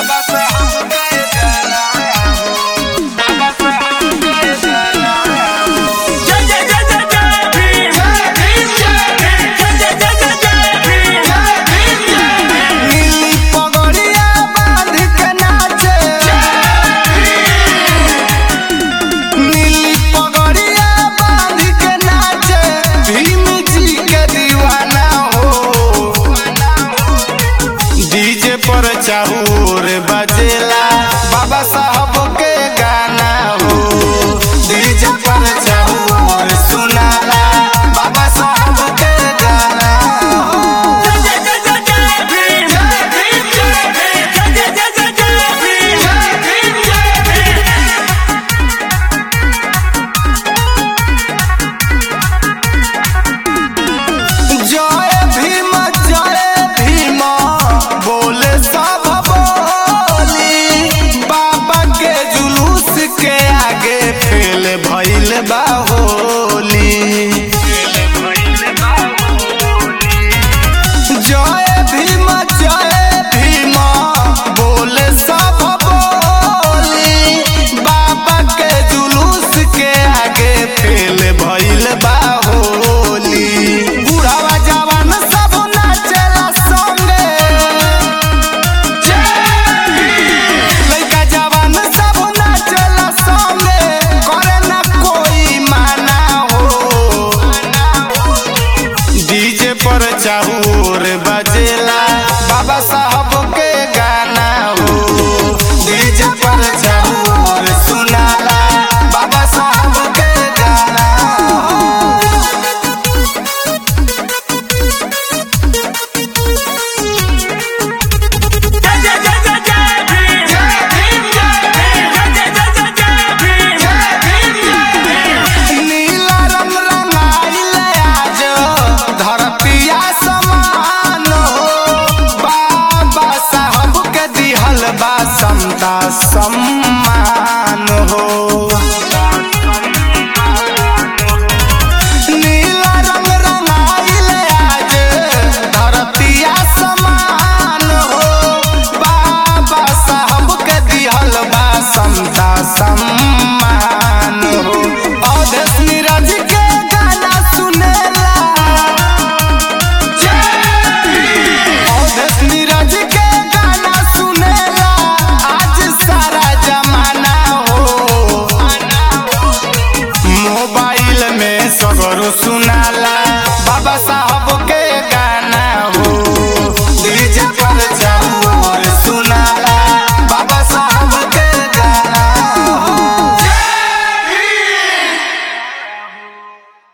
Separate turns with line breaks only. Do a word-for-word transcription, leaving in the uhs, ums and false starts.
बाबा से हमके जाना हो, बाबा से हमके जाना हो। जय जय जय जय जय भीम, जय भीम जय भीम, जय जय जय जय जय भीम, जय भीम जय भीम। नीली पगड़िया बांध के नाचे, नीली पगड़िया बांध के नाचे भीम जी के दीवाना हो। डीजे पर चाहूर बजेला